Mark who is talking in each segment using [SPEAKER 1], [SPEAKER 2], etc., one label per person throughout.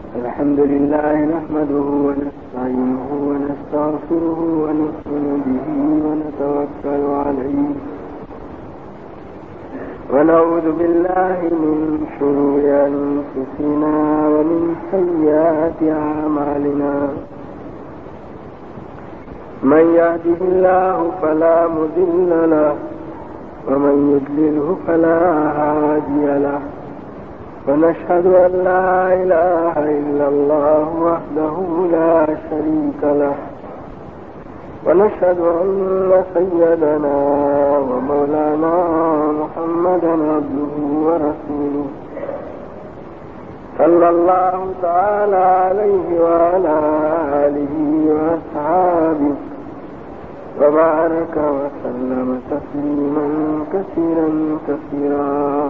[SPEAKER 1] الحمد لله نحمده ونستعينه ونستغفره ونؤمن به ونتوكل عليه ونعوذ بالله من شرور أنفسنا ومن سيئات أعمالنا من يهده الله فلا مضل له ومن يضلله فلا هادي له ونشهد أن لا إله إلا الله وحده لا شريك له ونشهد أن سيدنا ومولانا محمدا عبده ورسوله صلى الله تعالى عليه وعلى آله وأصحابه وبارك وسلم تسليما كثيرا كثيرا.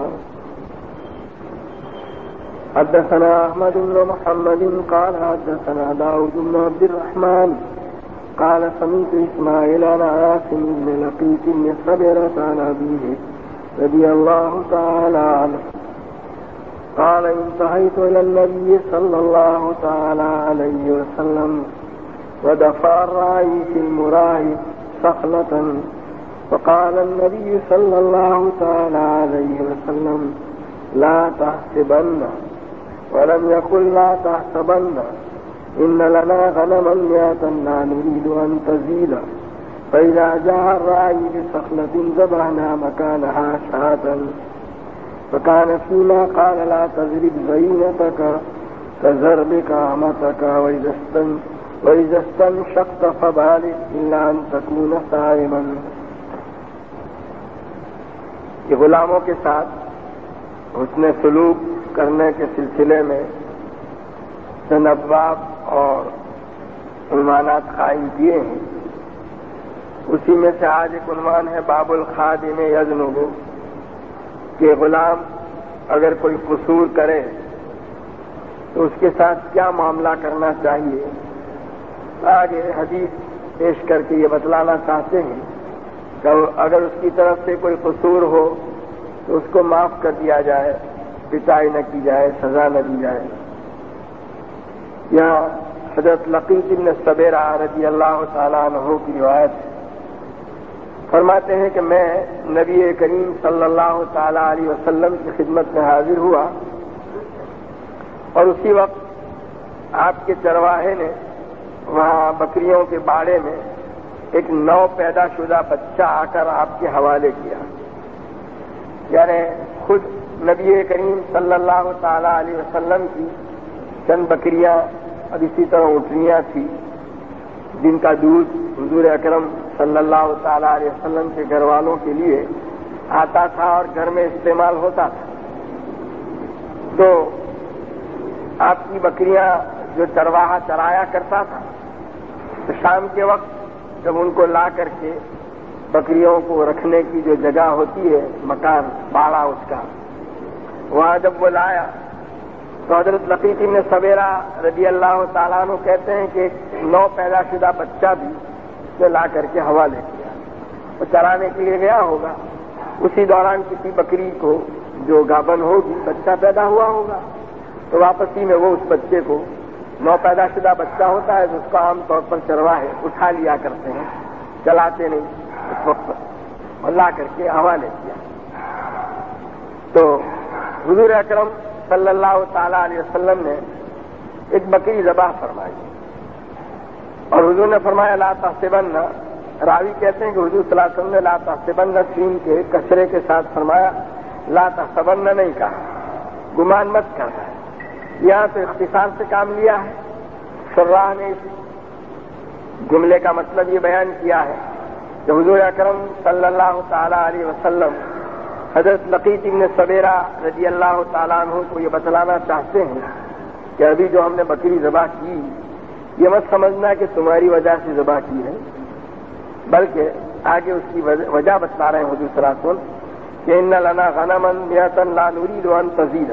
[SPEAKER 1] حدثنا أحمد بن محمد قال حدثنا داود بن عبد الرحمن قال سمعت إسماعيل عن عاصم بن لقيط بن صبرة عن أبيه رضي الله تعالى عنه قال انتهيت إلى النبي صلى الله تعالى عليه وسلم ودفع الراعي في المراعي صخلة فقال النبي صلى الله تعالى عليه وسلم لا تحسبن ولم يقل لا تحسبن إن لنا غنما 100 لا نريد أن تزيد فإذا جاء الراعي بصخلة ذبحنا مكانها شاة فكان فيما قال لا تضرب زينتك كزربك أمتك وإذا استنشقت فبالغ إلا أن تكون صائما. یہ غلاموں کے ساتھ حسن سلوک کرنے کے سلسلے میں چند ابواب اور عنوانات قائم کیے ہیں. اسی میں سے آج ایک عنوان ہے باب الخادم یذنب، کہ غلام اگر کوئی قصور کرے تو اس کے ساتھ کیا معاملہ کرنا چاہیے. آگے حدیث پیش کر کے یہ بتلانا چاہتے ہیں کہ اگر اس کی طرف سے کوئی قصور ہو تو اس کو معاف کر دیا جائے، پٹائی نہ کی جائے، سزا نہ دی جائے. یہاں حضرت لقیط بن صبیرہ رضی اللہ تعالیٰ عنہ کی روایت فرماتے ہیں کہ میں نبی کریم صلی اللہ تعالیٰ علیہ وسلم کی خدمت میں حاضر ہوا اور اسی وقت آپ کے چرواہے نے وہاں بکریوں کے باڑے میں ایک نو پیدا شدہ بچہ آ کر آپ کے حوالے کیا. یعنی خود نبی کریم صلی اللہ تعالیٰ علیہ وسلم کی چند بکریاں اور اسی طرح اونٹنیاں تھیں جن کا دودھ حضور اکرم صلی اللہ تعالیٰ علیہ وسلم کے گھر والوں کے لیے آتا تھا اور گھر میں استعمال ہوتا تھا. تو آپ کی بکریاں جو چرواہا چرایا کرتا تھا تو شام کے وقت جب ان کو لا کر کے بکریوں کو رکھنے کی جو جگہ ہوتی ہے، مکان باڑا اس کا، وہاں جب وہ لایا تو حضرت لقیط بن صبیرہ رضی اللہ تعالیٰ عنہ کہتے ہیں کہ ایک نو پیدا شدہ بچہ بھی اسے لا کر کے حوالے کیا. وہ چرانے کے لیے گیا ہوگا، اسی دوران کسی بکری کو جو گابن ہوگی بچہ پیدا ہوا ہوگا تو واپسی میں وہ اس بچے کو، نو پیدا شدہ بچہ ہوتا ہے جس کو عام طور پر چرواہے اٹھا لیا کرتے ہیں، چلاتے نہیں اس وقت، اور لا کر کے حوالے کیا. تو حضور اکرم صلی اللہ تعالیٰ علیہ وسلم نے ایک بکری ذبح فرمائی اور حضور نے فرمایا لا تحسبن. راوی کہتے ہیں کہ حضور صلی اللہ علیہ وسلم نے لا تحسبن سین کے کسرے کے ساتھ فرمایا، لا تحسبن نہیں کہا، گمان مت کرنا ہے. یہاں تو اختصار سے کام لیا ہے. شراح نے اس جملے کا مطلب یہ بیان کیا ہے کہ حضور اکرم صلی اللہ تعالیٰ علیہ وسلم حضرت لقیط بن صبیرہ رضی اللہ تعالیٰ عنہ کو یہ بتلانا چاہتے ہیں کہ ابھی جو ہم نے بکری ذبح کی یہ مت سمجھنا کہ تمہاری وجہ سے ذبح کی ہے، بلکہ آگے اس کی وجہ بتلا رہے ہیں حضور صلی اللہ علیہ وسلم کہ ان لنا غنما 100 لا نريد ان تزيد،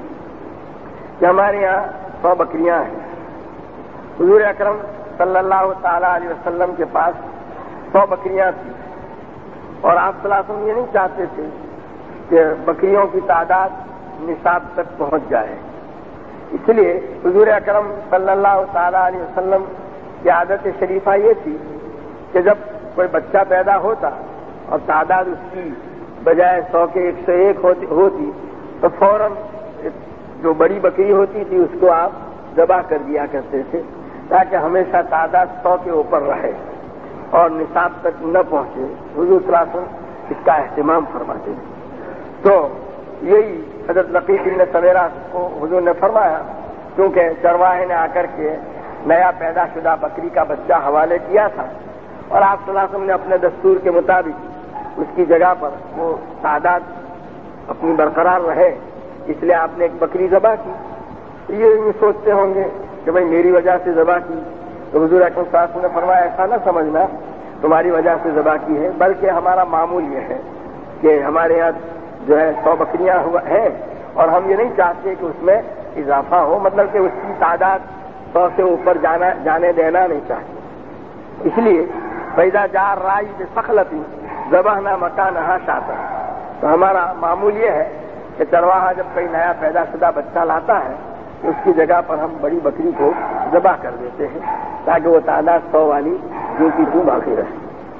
[SPEAKER 1] کہ ہمارے یہاں 100 بکریاں ہیں. حضور اکرم صلی اللہ تعالیٰ علیہ وسلم کے پاس 100 بکریاں تھیں اور آپ صلی اللہ علیہ وسلم یہ نہیں چاہتے تھے کہ بکریوں کی تعداد نصاب تک پہنچ جائے، اس لیے حضور اکرم صلی اللہ تعالی علیہ وسلم کی عادت شریفہ یہ تھی کہ جب کوئی بچہ پیدا ہوتا اور تعداد اس کی بجائے 100 کے 101 ہوتی تو فوراً جو بڑی بکری ہوتی تھی اس کو آپ ذبح کر دیا کرتے تھے تاکہ ہمیشہ تعداد 100 کے اوپر رہے اور نصاب تک نہ پہنچے. حضور صلی اللہ علیہ وسلم اس کا اہتمام فرماتے ہیں. تو یہی حضرت لقیط بن سمیرہ کو حضور نے فرمایا کیونکہ چرواہے نے آ کر کے نیا پیدا شدہ بکری کا بچہ حوالے کیا تھا اور آپ صلی اللہ علیہ وسلم نے اپنے دستور کے مطابق اس کی جگہ پر وہ تعداد اپنی برقرار رہے اس لیے آپ نے ایک بکری ذبح کی. یہ سوچتے ہوں گے کہ بھائی میری وجہ سے ذبح کی تو حضور اکرم صلی اللہ علیہ وسلم نے فرمایا ایسا نہ سمجھنا تمہاری وجہ سے ذبح کی ہے بلکہ ہمارا معمول یہ ہے کہ ہمارے یہاں جو ہے 100 بکریاں ہیں اور ہم یہ نہیں چاہتے کہ اس میں اضافہ ہو, مطلب کہ اس کی تعداد 100 سے اوپر جانے دینا نہیں چاہتے. اس لیے پیدا جار رائی سے سخلتی ذبح نہ مکانہا شاتا. تو ہمارا معمول یہ ہے کہ چرواہا جب کوئی نیا پیدا شدہ بچہ لاتا ہے تو اس کی جگہ پر ہم بڑی بکری کو ذبح کر دیتے ہیں تاکہ وہ تعداد 100 والی جو کی جو باقی رہے.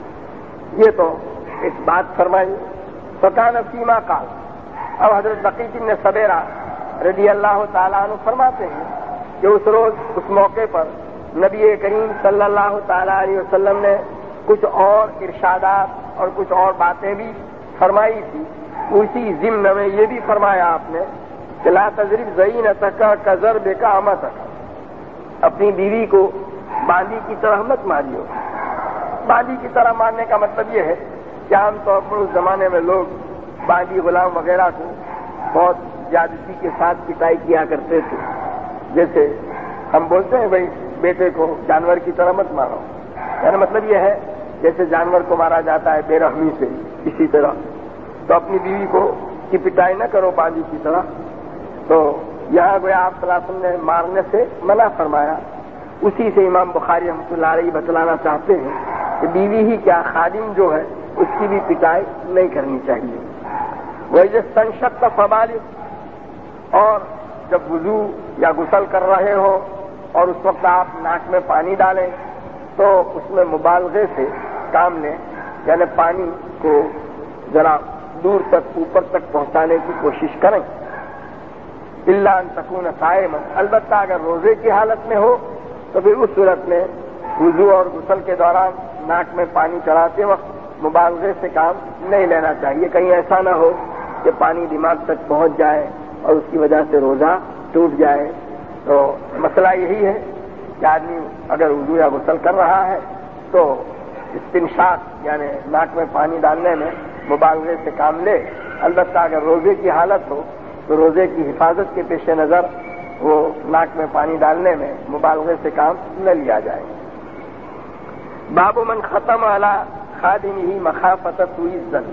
[SPEAKER 1] یہ تو ایک بات فرمائی. فکان فیما قال. اب حضرت لقیط بن سمیرہ رضی اللہ تعالیٰ عنہ فرماتے ہیں کہ اس روز اس موقع پر نبی کریم صلی اللہ تعالیٰ علیہ وسلم نے کچھ اور ارشادات اور کچھ اور باتیں بھی فرمائی تھی. اسی ضمن میں یہ بھی فرمایا آپ نے کہ لا تضرب زینتک کضربک امتک. اپنی بیوی کو باندی کی طرح مت ماریو. باندی کی طرح مارنے کا مطلب یہ ہے کہ عام طور پر اس زمانے میں لوگ باندی غلام وغیرہ کو بہت زیادتی کے ساتھ پٹائی کیا کرتے تھے. جیسے ہم بولتے ہیں بھائی بیٹے کو جانور کی طرح مت مارو, یعنی مطلب یہ ہے جیسے جانور کو مارا جاتا ہے بے رحمی سے اسی طرح تو اپنی بیوی کو کی پٹائی نہ کرو باندی کی طرح. تو یہاں گویا آپ صلی اللہ علیہ وسلم نے مارنے سے منع فرمایا. اسی سے امام بخاری رحمۃ اللہ علیہ بتلانا چاہتے ہیں کہ بیوی ہی کیا خادم جو ہے اس کی بھی پٹائی نہیں کرنی چاہیے. وہی تنشق کا فبالغ. اور جب وضو یا غسل کر رہے ہو اور اس وقت آپ ناک میں پانی ڈالیں تو اس میں مبالغے سے کام لیں, یعنی پانی کو ذرا دور تک اوپر تک پہنچانے کی کوشش کریں. الا ان تکون صائما. البتہ اگر روزے کی حالت میں ہو تو پھر اس صورت میں وضو اور غسل کے دوران ناک میں پانی چڑھاتے وقت مبالغے سے کام نہیں لینا چاہیے. کہیں ایسا نہ ہو کہ پانی دماغ تک پہنچ جائے اور اس کی وجہ سے روزہ ٹوٹ جائے. تو مسئلہ یہی ہے کہ آدمی اگر وضو یا غسل کر رہا ہے تو استنشاق یعنی ناک میں پانی ڈالنے میں مبالغے سے کام لے. البتہ اگر روزے کی حالت ہو تو روزے کی حفاظت کے پیش نظر وہ ناک میں پانی ڈالنے میں مبالغے سے کام نہ لیا جائے. باب من ختم علی خادمہ مخافۃ سوء الظن.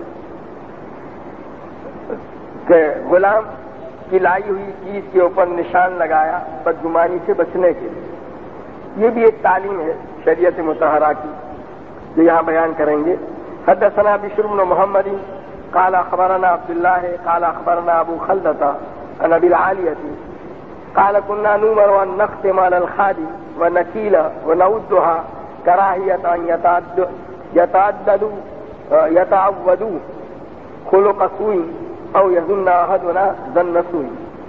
[SPEAKER 1] کہ غلام کی لائی ہوئی چیز کے اوپر نشان لگایا بدگمانی سے بچنے کے لیے. یہ بھی ایک تعلیم ہے شریعت مطہرہ کی جو یہاں بیان کریں گے. حدثنا بشر بن محمد قال اخبرنا عبد الله قال اخبرنا ابو خلدة عن ابي العالية قال كنا نؤمر ان نختم على الخادم ونكيل ونودها كراهية ان يتعودوا خلق سوء او يظن احدنا ظن سوء.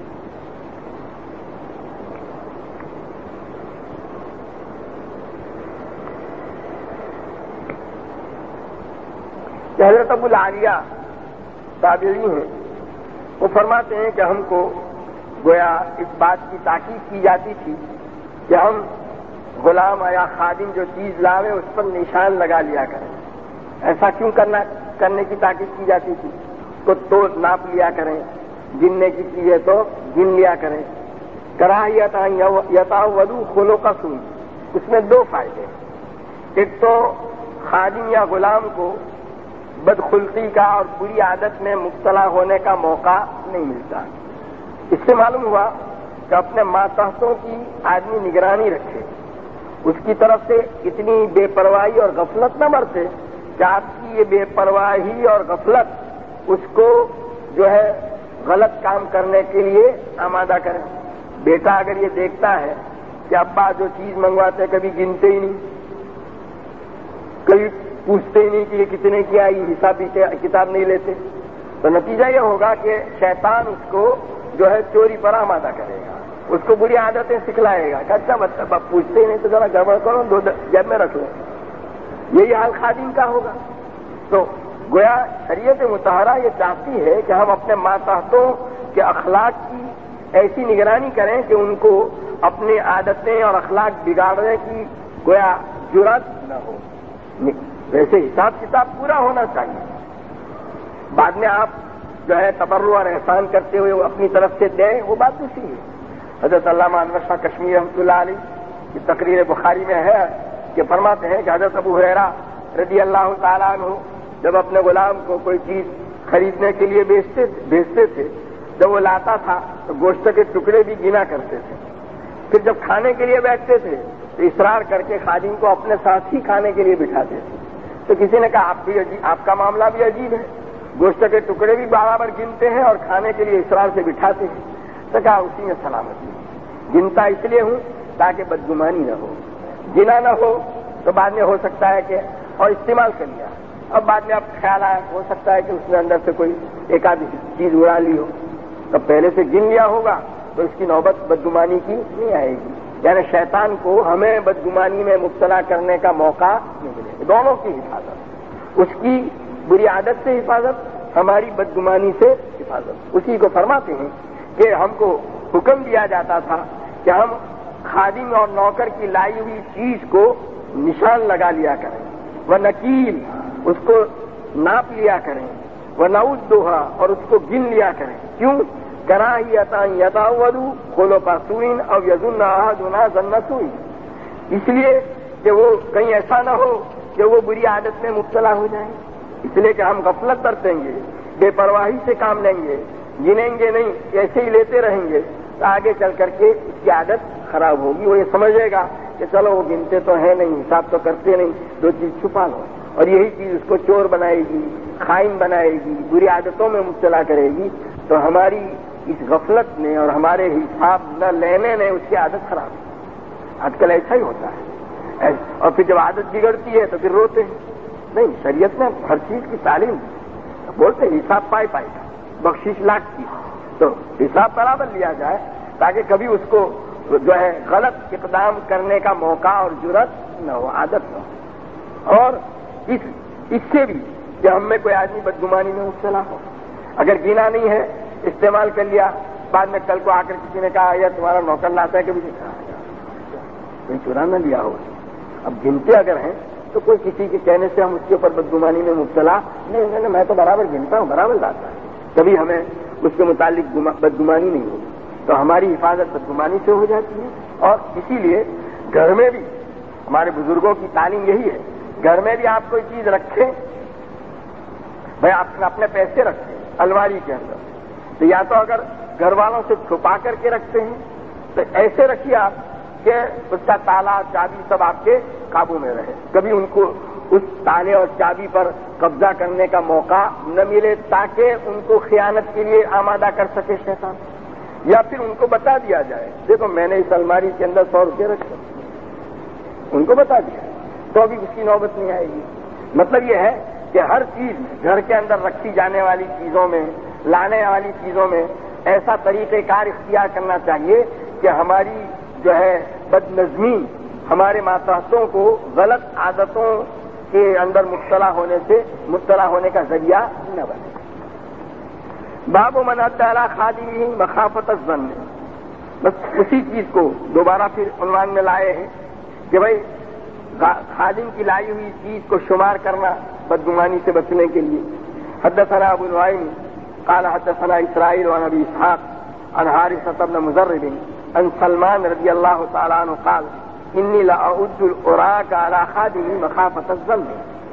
[SPEAKER 1] حضرت ابو العالیہ تابعی ہیں, وہ فرماتے ہیں کہ ہم کو گویا اس بات کی تاکید کی جاتی تھی کہ ہم غلام یا خادم جو چیز لاوے اس پر نشان لگا لیا کریں. ایسا کیوں کرنے کی تاکید کی جاتی تھی؟ تو ناپ لیا کریں, گننے کی چیز ہے تو گن لیا کریں. کراہیت یتعودوا خلق سوء. اس میں دو فائدے. ایک تو خادم یا غلام کو بدخلقی کا اور بری عادت میں مبتلا ہونے کا موقع نہیں ملتا. اس سے معلوم ہوا کہ اپنے ماتحتوں کی آدمی نگرانی رکھے, اس کی طرف سے اتنی بے پرواہی اور غفلت نہ برتے کہ آپ کی یہ بے پرواہی اور غفلت اس کو جو ہے غلط کام کرنے کے لیے آمادہ کریں. بیٹا اگر یہ دیکھتا ہے کہ ابا جو چیز منگواتے کبھی گنتے ہی نہیں، کبھی پوچھتے ہی نہیں کہ یہ کتنے کی آئی، حساب کتاب نہیں لیتے، تو نتیجہ یہ ہوگا کہ شیطان اس کو جو ہے چوری پر آمادہ کرے گا، اس کو بری عادتیں سکھلائے گا کہ اچھا مطلب اب پوچھتے ہی نہیں تو ذرا گڑبڑ کرو، 2 جیب میں رکھ لو. یہی حال خادم کا ہوگا. تو گویا شریعت مطہرہ یہ چاہتی ہے کہ ہم اپنے ماتحتوں کے اخلاق کی ایسی نگرانی کریں کہ ان کو اپنی عادتیں اور اخلاق بگاڑنے کی گویا جرات نہ ہو. ویسے حساب کتاب پورا ہونا چاہیے. بعد میں آپ جو ہے تبرع اور احسان کرتے ہوئے اپنی طرف سے دیں، وہ بات دوسری ہے. حضرت علامہ انور شاہ کشمیری رحمۃ اللہ علیہ کی تقریر بخاری میں ہے کہ فرماتے ہیں کہ حضرت ابو ہریرہ رضی اللہ تعالیٰ عنہ جب اپنے غلام کو کوئی چیز خریدنے کے لیے بیچتے تھے، جب وہ لاتا تھا تو گوشت کے ٹکڑے بھی گنا کرتے تھے. پھر جب کھانے کے لیے بیٹھتے تھے تو اصرار کر کے خادم کو اپنے ساتھ ہی کھانے کے لیے بٹھاتے تھے. تو کسی نے کہا آپ کا معاملہ بھی عجیب ہے، گوشت کے ٹکڑے بھی برابر گنتے ہیں اور کھانے کے لیے اصرار سے بٹھاتے ہیں. تو کہا اسی میں سلامتی ہے. گنتا اس لیے ہوں تاکہ بدگمانی نہ ہو، گنا نہ ہو تو بعد میں ہو سکتا ہے کہ اور استعمال کر لیا، اب بعد میں اب خیال آیا ہو سکتا ہے کہ اس نے اندر سے کوئی ایک آدھی چیز اڑا لی ہو، تو پہلے سے گن لیا ہوگا تو اس کی نوبت بدگمانی کی نہیں آئے گی. یعنی شیطان کو ہمیں بدگمانی میں مبتلا کرنے کا موقع نہیں ملے گا. دونوں کی حفاظت، اس کی بری عادت سے حفاظت، ہماری بدگمانی سے حفاظت. اسی کو فرماتے ہیں کہ ہم کو حکم دیا جاتا تھا کہ ہم خادم اور نوکر کی لائی ہوئی چیز کو نشان لگا لیا کریں، وہ نکیل اس کو ناپ لیا کریں، وہ نعودھا اور اس کو گن لیا کریں. کیوں؟ کراہیتا یتعودوا خلق سوء او یظن احدنا ظن سوء، اس لیے کہ وہ کہیں ایسا نہ ہو کہ وہ بری عادت میں مبتلا ہو جائیں. اس لیے کہ ہم غفلت برتیں گے، بے پرواہی سے کام لیں گے، گنیں گے نہیں، ایسے ہی لیتے رہیں گے تو آگے چل کر کے اس کی عادت خراب ہوگی. وہ یہ سمجھے گا کہ چلو وہ گنتے تو ہیں نہیں، حساب تو کرتے نہیں، 2 چیز چھپا لو، اور یہی چیز اس کو چور بنائے گی، خائن بنائے گی، بری عادتوں میں مبتلا کرے گی. تو ہماری اس غفلت نے اور ہمارے حساب نہ لینے نے اس کی عادت خراب ہے. آج کل ایسا ہی ہوتا ہے، اور پھر جب عادت بگڑتی ہے تو پھر روتے ہیں. نہیں، شریعت میں ہر چیز کی تعلیم بولتے ہیں حساب پائے کا بخشش لاکھ کی، تو حساب برابر لیا جائے تاکہ کبھی اس کو جو ہے غلط اقدام کرنے کا موقع اور جرات نہ ہو، عادت نہ ہو. اور اس سے بھی کہ ہم میں کوئی آدمی بدگمانی میں مبتلا ہو، اگر گینا نہیں ہے استعمال کر لیا، بعد میں کل کو آ کر کسی نے کہا یا تمہارا نوکر لاتا ہے، کبھی نہیں کہا کوئی چورا نہ لیا ہو. اب گنتے اگر ہیں تو کوئی کسی کے کہنے سے ہم اس کے اوپر بدگمانی میں مبتلا نہیں، میں تو برابر گنتا ہوں، برابر لاتا ہے، کبھی ہمیں اس کے متعلق بدگمانی نہیں ہوگی. تو ہماری حفاظت بدگمانی سے ہو جاتی ہے. اور اسی لیے گھر میں بھی ہمارے بزرگوں کی تعلیم یہی ہے، گھر میں بھی آپ کوئی چیز رکھیں، بھائی آپ اپنے پیسے رکھیں الماری کے اندر، تو یا تو اگر گھر والوں سے چھپا کر کے رکھتے ہیں تو ایسے رکھیے آپ کہ اس کا تالا چابی سب آپ کے قابو میں رہے، کبھی ان کو اس تالے اور چابی پر قبضہ کرنے کا موقع نہ ملے، تاکہ ان کو خیانت کے لیے آمادہ کر سکے شیطان. یا پھر ان کو بتا دیا جائے دیکھو میں نے اس الماری کے اندر 100 روپے رکھے، ان کو بتا دیا تو ابھی اس کی نوبت نہیں آئے گی. مطلب یہ ہے کہ ہر چیز گھر کے اندر رکھی جانے والی چیزوں میں، لانے والی چیزوں میں ایسا طریقہ کار اختیار کرنا چاہیے کہ ہماری جو ہے بد نظمی ہمارے ماتحتوں کو غلط عادتوں کے اندر مبتلا ہونے کا ذریعہ نہ بنے. باب من ادى على خادمه مخافة الظن، بس اسی چیز کو دوبارہ پھر عنوان میں لائے ہیں کہ بھائی خادم کی لائی ہوئی چیز کو شمار کرنا بدگمانی سے بچنے کے لیے. حدثنا ابو نعیم قال حدثنا اسرائیل عن ابی اسحاق عن حارثة بن مزرب عن سلمان رضی اللہ تعالی عنہ قال انی لاعد الاراك على خادمي مخافة الظن.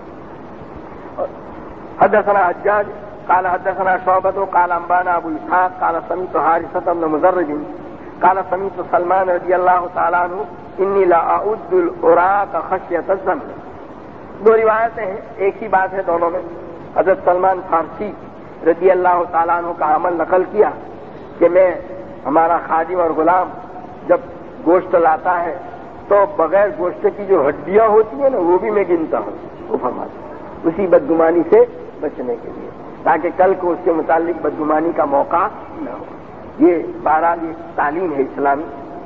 [SPEAKER 1] حدثنا حجاج قال حدثنا شعبة قال انبانا ابو اسحاق قال سمعت حارثة بن مزرب قال سمعت سلمان رضی اللہ تعالی عنہ انی لاعد الاراك خشية الظن. 2 روایتیں ہیں، ایک ہی بات ہے دونوں میں. حضرت سلمان فارسی رضی اللہ تعالیٰ عنہ کا عمل نقل کیا کہ میں ہمارا خادم اور غلام جب گوشت لاتا ہے تو بغیر گوشت کی جو ہڈیاں ہوتی ہیں نا وہ بھی میں گنتا ہوں، وہ فرماتا ہوں، اسی بدگمانی سے بچنے کے لیے، تاکہ کل کو اس کے متعلق بدگمانی کا موقع نہ ہو۔ یہ بہرحال یہ تعلیم ہے اسلامی۔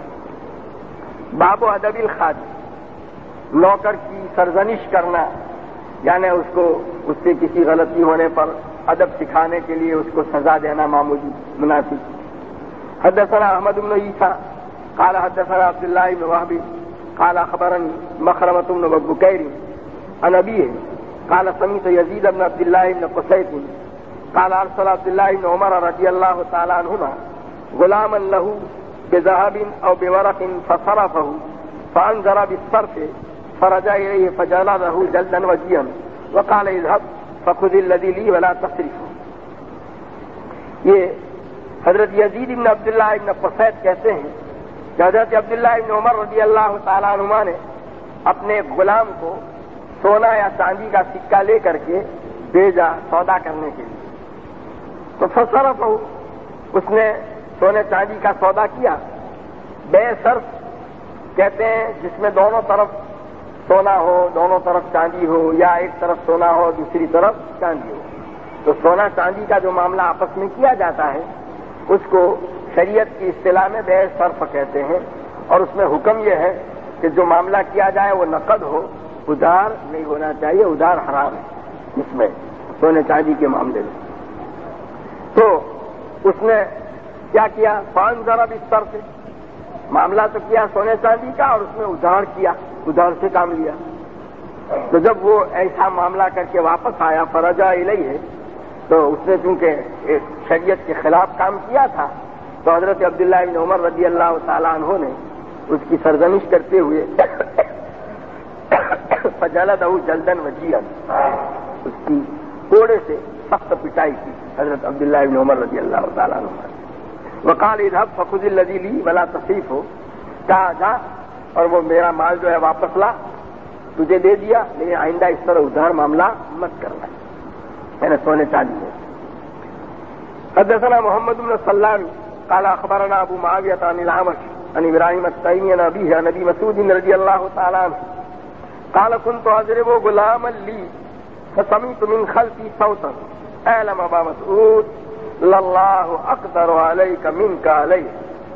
[SPEAKER 1] باب و ادب الخادم، نوکر کی سرزنش کرنا، یعنی اس سے کسی غلطی ہونے پر ادب سکھانے کے لیے اس کو سزا دینا معمولی مناسب۔ حدثنا احمد بن عیسیٰ قال حدثنا عبد الله بن وهب قال خبرني مخرمة بن بكير عن أبيه قال سمعت يزيد بن عبد الله بن قسيط قال أرسل عبد الله بن عمر رضي الله تعالى عنهما غلاما له بذهب أو بورق فصرفه فأنذر بالصرف فرجع إليه فجلده جلدا وجيا وقال اذهب فخذ الذي لي ولا تصرفه۔ یہ حضرت یزید بن عبداللہ بن قسیط کہتے ہیں کہ حضرت عبداللہ بن عمر رضی اللہ تعالیٰ عنہما نے اپنے غلام کو سونا یا چاندی کا سکہ لے کر کے بھیجا سودا کرنے کے لیے، تو فصرف اس نے سونے چاندی کا سودا کیا۔ بے صرف کہتے ہیں جس میں دونوں طرف سونا ہو، دونوں طرف چاندی ہو، یا ایک طرف سونا ہو دوسری طرف چاندی ہو، تو سونا چاندی کا جو معاملہ آپس میں کیا جاتا ہے اس کو شریعت کی اصطلاح میں بے صرف کہتے ہیں، اور اس میں حکم یہ ہے کہ جو معاملہ کیا جائے وہ نقد ہو، ادھار نہیں ہونا چاہیے، ادھار حرام ہے اس میں سونے چاندی کے معاملے میں۔ تو اس نے کیا کیا؟ 5,000 اب اس طرف سے معاملہ تو کیا سونے چاندی کا، اور اس میں ادھار کیا، ادھار سے کام لیا۔ تو جب وہ ایسا معاملہ کر کے واپس آیا فرجع الیہ، تو اس نے چونکہ شریعت کے خلاف کام کیا تھا، تو حضرت عبداللہ بن عمر رضی اللہ تعالیٰ عنہ نے اس کی سرزنش کرتے ہوئے فجلدہ جلدا وجیعا، اس کی کوڑے سے سخت پٹائی کی حضرت عبداللہ بن عمر رضی اللہ تعالیٰ عنہ۔ وقال اذهب فخذ الذي لي ولا تصرفه، کہا جا اور وہ میرا مال جو ہے واپس لا، تجھے دے دیا لیکن آئندہ اس طرح ادھار معاملہ مت کرنا، میں نے سونے چاندی ہے۔ حدثنا محمد بن سلام قال اخبرنا ابو معاویہ عن الاعمش عن ابراہیم التیمی عن ابیہ عن ابی مسعود رضی اللہ تعالی عنہ قال كنت اضرب غلاما لي فسمعت من خلفي صوتا اعلم ابا مسعود لله اقدر عليك منك عليه،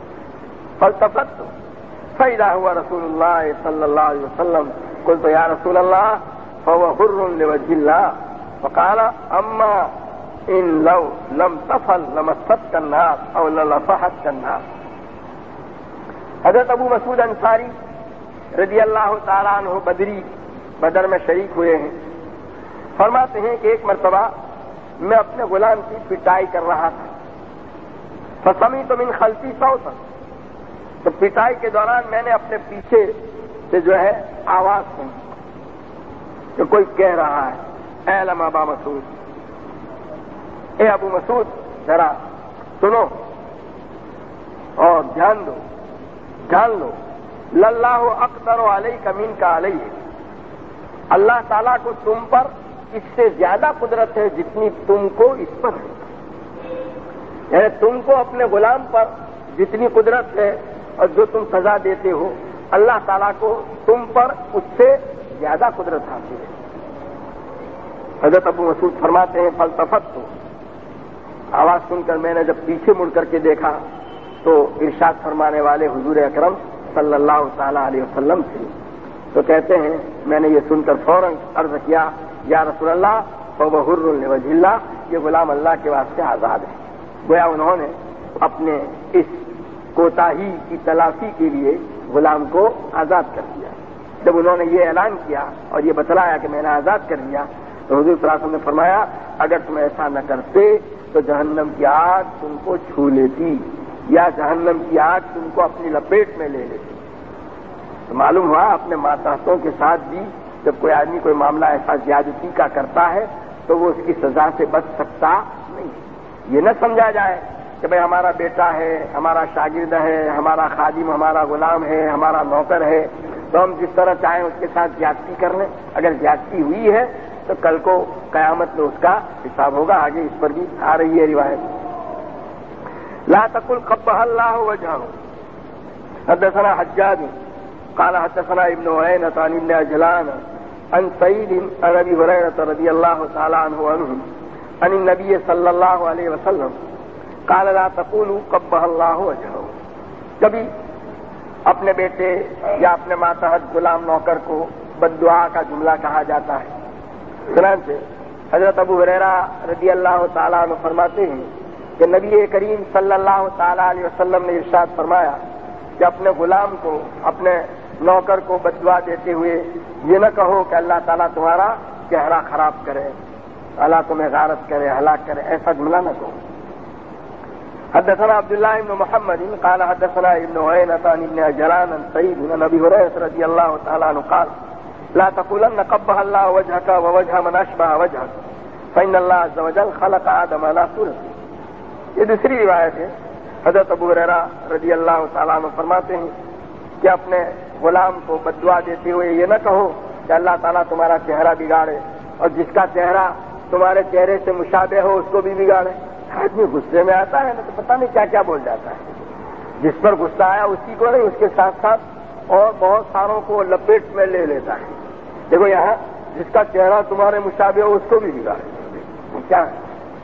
[SPEAKER 1] فالتفت فاذا هو رسول الله صلى الله عليه وسلم، قلت يا رسول الله فهو حر لوجه الله، فقال اما ان لو لم تفعل لمستك النار او للفحتك النار۔ حضرت ابو مسعود انصاری رضی اللہ تعالیٰ عنہ بدر میں شریک ہوئے ہیں، فرماتے ہیں کہ ایک مرتبہ میں اپنے غلام کی پٹائی کر رہا تھا، فسمعت من خلفی صوتا، تو پٹائی کے دوران میں نے اپنے پیچھے سے جو ہے آواز سنی کہ کوئی کہہ رہا ہے اعلم ابا مسعود، اے ابو مسعود ذرا سنو اور دھیان دو، جان لو، للہ اقدر علیک منک علیہ، اللہ تعالیٰ کو تم پر اس سے زیادہ قدرت ہے جتنی تم کو اس پر ہے، یعنی تم کو اپنے غلام پر جتنی قدرت ہے اور جو تم سزا دیتے ہو اللہ تعالیٰ کو تم پر اس سے زیادہ قدرت حاصل ہے۔ حضرت ابو مسعود فرماتے ہیں فالتفت، تو آواز سن کر میں نے جب پیچھے مڑ کر کے دیکھا تو ارشاد فرمانے والے حضور اکرم صلی اللہ تعالی علیہ وسلم تھے، تو کہتے ہیں میں نے یہ سن کر فوراً عرض کیا یا رسول اللہ فهو حر لوجه اللہ، یہ غلام اللہ کے واسطے آزاد ہے۔ گویا انہوں نے اپنے اس کوتاہی کی تلافی کے لیے غلام کو آزاد کر دیا۔ جب انہوں نے یہ اعلان کیا اور یہ بتلایا کہ میں نے آزاد کر دیا، تو حضور صلی اللہ علیہ وسلم نے فرمایا اگر تم ایسا نہ کرتے تو جہنم کی آگ تم کو چھو لیتی، یا جہنم کی آگ تم کو اپنی لپیٹ میں لے لیتی۔ تو معلوم ہوا اپنے ماتحتوں کے ساتھ بھی جب کوئی آدمی کوئی معاملہ ایسا زیادتی کا کرتا ہے تو وہ اس کی سزا سے بچ سکتا نہیں۔ یہ نہ سمجھا جائے کہ بھئی ہمارا بیٹا ہے، ہمارا شاگرد ہے، ہمارا خادم، ہمارا غلام ہے، ہمارا نوکر ہے، تو ہم جس طرح چاہیں اس کے ساتھ زیادتی کر لیں۔ اگر زیادتی ہوئی ہے تو کل کو قیامت میں اس کا حساب ہوگا، آگے اس پر بھی آ رہی ہے روایت۔ لا تقل قبح اللہ وجہہ، حدثنا حجاج قال حدثنا ابن عيينة عن ابن عجلان عن سعيد عن ابي هريرة رضي الله تعالى عنه عن النبي صلى الله عليه وسلم قال لا تقولوا قبح الله وجهه. کبھی اپنے بیٹے یا اپنے ماتحت غلام نوکر کو بد دعا کا جملہ کہا جاتا ہے. چنانچہ حضرت ابو ہریرہ رضی اللہ تعالیٰ عنہ فرماتے ہیں کہ نبی کریم صلی اللہ تعالیٰ علیہ وسلم نے ارشاد فرمایا کہ اپنے غلام کو اپنے نوکر کو بد دعا دیتے ہوئے یہ نہ کہو کہ اللہ تعالیٰ تمہارا چہرہ خراب کرے، اللہ تمہیں غارت کرے، ہلاک کرے، ایسا جملہ نہ کہو. حدثنا عبد الله بن محمد قال حدثنا ابن عيينة عن ابن عجلان عن سعيد عن ابي هريرة رضي الله تعالى عنه قال لا تقولن قبح الله وجهك ووجه من اشبه وجهك فإن الله عز وجل خلق آدم على صورته. یہ دوسری روایت ہے. حضرت ابو ہریرہ رضی اللہ تعالیٰ عنہ فرماتے ہیں کہ اپنے غلام کو بد دعا دیتے ہوئے یہ نہ کہو کہ اللہ تعالیٰ تمہارا چہرہ بگاڑے، اور جس کا چہرہ تمہارے چہرے سے مشابہ ہو اس کو بھی بگاڑے. آدمی غصے میں آتا ہے نا تو پتہ نہیں کیا کیا بول جاتا ہے. جس پر غصہ آیا اسی کو نہیں، اس کے ساتھ ساتھ اور بہت ساروں کو لپیٹ میں لے لیتا ہے. دیکھو یہاں جس کا چہرہ تمہارے مشابہ ہو اس کو بھی بگاڑے، کیا ہے؟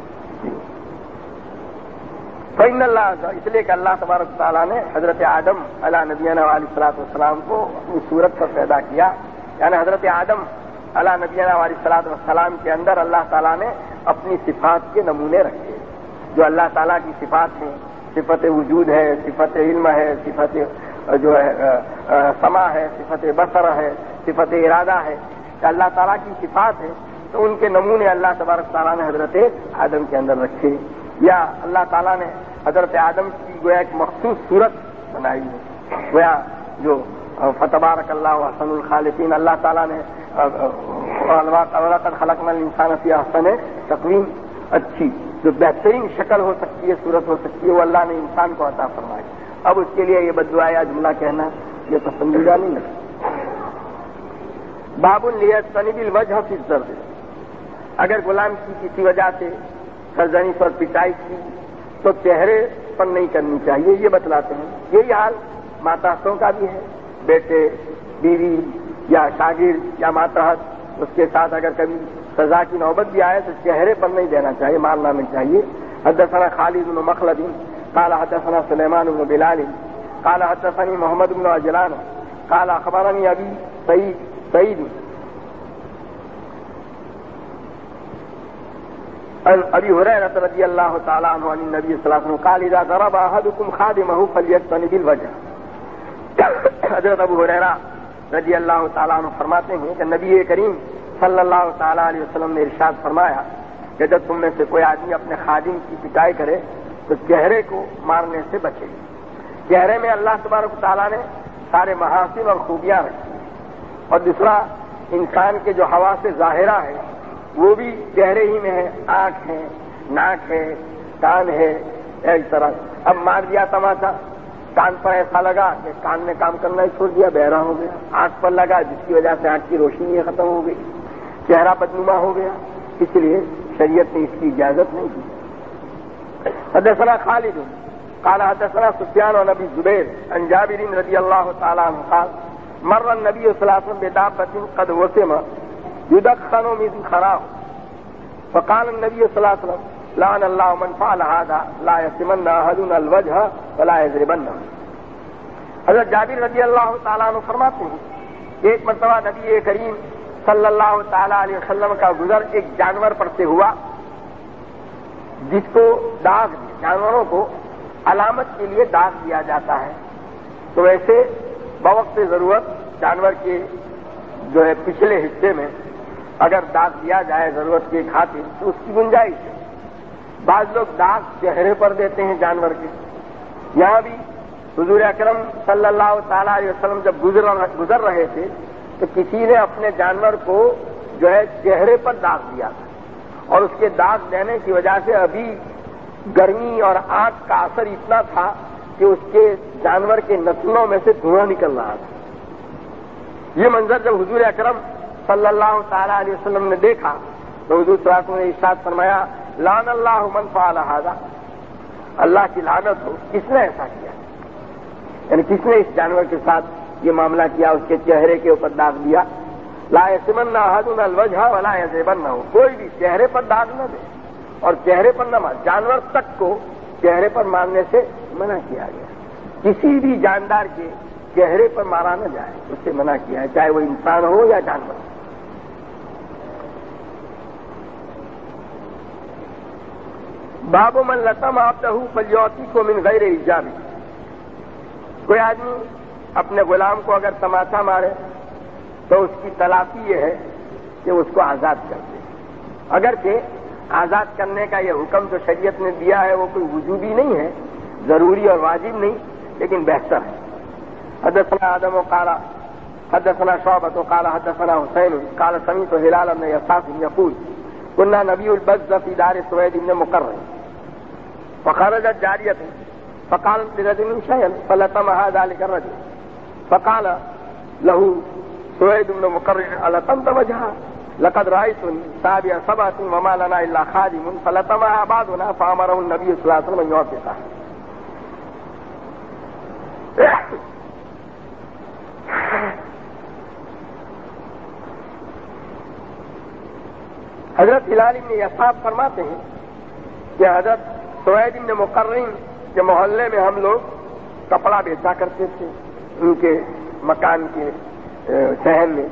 [SPEAKER 1] فإن اللہ، اس لیے کہ اللہ تبارک تعالیٰ نے حضرت آدم علیہ نبینا علیہ الصلوۃ والسلام کو اپنی صورت پر پیدا کیا. یعنی حضرت آدم علیہ نبینا علیہ الصلوۃ والسلام کے اندر اللہ تعالیٰ نے اپنی صفات کے نمونے رکھے جو اللہ تعالیٰ کی صفات ہیں. صفت وجود ہے، صفت علم ہے، صفت جو ہے سما ہے، صفت بصر ہے، صفت ارادہ ہے. کہ اللہ تعالیٰ کی صفات ہے تو ان کے نمونے اللہ تبارک تعالیٰ نے حضرت آدم کے اندر رکھے. یا اللہ تعالیٰ نے حضرت آدم کی گویا ایک مخصوص صورت بنائی ہے. گویا جو فتبارک اللہ احسن الخالقین، اللہ تعالیٰ نے وَلَقَدْ خَلَقْنَا الْإِنسَانَ فِي أَحْسَنِ تَقْوِيمٍ، اچھی جو بہترین شکل ہو سکتی ہے، صورت ہو سکتی ہے، وہ اللہ نے انسان کو عطا فرمائی. اب اس کے لیے یہ بد دعا یا جملہ کہنا یہ پسندیدہ نہیں ہے. باب لِيَجْتَنِبِ الْوَجْهَ فِي الضَّرْبِ، اگر غلام کی کسی وجہ سے سرزنی پر پٹائی کی تو چہرے پر نہیں کرنی چاہیے، یہ بتلاتے ہیں. یہی حال ماتحتوں کا بھی ہے. بیٹے، بیوی یا شاگرد یا ماتحت، اس کے ساتھ اگر کبھی سزا کی نوبت بھی آئے تو چہرے پر نہیں دینا چاہیے، مارنا نہیں چاہیے. حدثنا خالد بن مخلد قال حدثنا سلیمان بن بلال قال حدثني محمد بن عجلان قال اخبرني ابي سعيد عن ابي هريرة رضي الله تعالى عنه عن النبي صلى الله عليه وسلم قال اذا ضرب احدكم خادمه فليجتنب الوجه. حضرت ابو ہریرہ رضی اللہ تعالیٰ عنہ فرماتے ہیں کہ نبی کریم صلی اللہ تعالیٰ علیہ وسلم نے ارشاد فرمایا کہ جب تم میں سے کوئی آدمی اپنے خادم کی پٹائی کرے تو چہرے کو مارنے سے بچے. چہرے میں اللہ تبارک تعالیٰ نے سارے محاسن اور خوبیاں رکھی. اور دوسرا، انسان کے جو حواس ظاہرہ ہے وہ بھی چہرے ہی میں ہے. آنکھ ہے، ناک ہے، کان ہے. اس طرح اب مار دیا تماچا، کان پر ایسا لگا کہ کان نے کام کرنا ہی چھوڑ دیا، بہرا ہو گیا. آنکھ پر لگا جس کی وجہ سے آنکھ کی روشنی ختم ہو گئی، چہرہ بدنما ہو گیا. اس لیے شریعت نے اس کی اجازت نہیں دی. حدثنا خالد قال حدثنا سفیان عن ابی زبیر عن جابر رضی اللہ تعالی عنہ قال مر النبی صلی اللہ علیہ وسلم بدابۃ قد وسم يدخن من خراه فقال النبي صلى الله عليه وسلم لعن الله من فعل هذا لا يسمن احدنا الوجه ولا يضربنه. حضرت جابر رضی اللہ تعالیٰ عنہ فرماتے ہیں کہ ایک مرتبہ نبی کریم صلی اللہ تعالیٰ علیہ وسلم کا گزر ایک جانور پر سے ہوا جس کو داغ، جانوروں کو علامت کے لیے داغ دیا جاتا ہے. تو ویسے بوقت ضرورت جانور کے جو ہے پچھلے حصے میں اگر داغ دیا جائے ضرورت کی خاطر تو اس کی گنجائش ہے. بعض لوگ داغ چہرے پر دیتے ہیں جانور کے. یہاں بھی حضور اکرم صلی اللہ تعالیٰ علیہ وسلم جب گزر رہے تھے تو کسی نے اپنے جانور کو جو ہے چہرے پر داغ دیا تھا، اور اس کے داغ دینے کی وجہ سے ابھی گرمی اور آگ کا اثر اتنا تھا کہ اس کے جانور کے نسلوں میں سے دھواں نکل رہا تھا. یہ منظر جب حضور اکرم صلی اللہ تعالیٰ علیہ وسلم نے دیکھا تو حضور صلی اللہ علیہ وسلم نے ارشاد فرمایا لعن اللہ من فعل ھذا، اللہ کی لعنت ہو کس نے ایسا کیا. یعنی کس نے اس جانور کے ساتھ یہ معاملہ کیا، اس کے چہرے کے اوپر داغ دیا. لا یسمن احدنا الوجہ ولا یذبن، کوئی بھی چہرے پر داغ نہ دے اور چہرے پر نہ مار. جانور تک کو چہرے پر مارنے سے منع کیا گیا. کسی بھی جاندار کے چہرے پر مارا نہ جائے، اس سے منع کیا ہے، چاہے وہ انسان ہو یا جانور. باب من لطم عبدہ فلیعطیہ من غیر ایجاب. کوئی آدمی اپنے غلام کو اگر تماچا مارے تو اس کی تلافی یہ ہے کہ اس کو آزاد کر دے. اگرچہ آزاد کرنے کا یہ حکم جو شریعت نے دیا ہے وہ کوئی وجوبی نہیں ہے، ضروری اور واجب نہیں، لیکن بہتر ہے. حدثنا آدم قال حدثنا شعبة قال حدثنا حسین قال سمعت ہلال بن یساف یقول كنا نبيع البز في دار سوید بن مقرن فخرجت جاریة فقالت لرجل شيئا فلطمها ذلك الرجل فقال له سوید بن مقرن ألطمت وجهها لقد رأيت سابع سبعة وما لنا إلا خادم فلطمها بعضنا فأمره النبي صلى الله عليه وسلم أن يوافقها. حضرت ہلال بن یساف فرماتے ہیں کہ حضرت سوید بن مقرن کے محلے میں ہم لوگ کپڑا بیچا کرتے تھے، ان کے مکان کے صحن میں.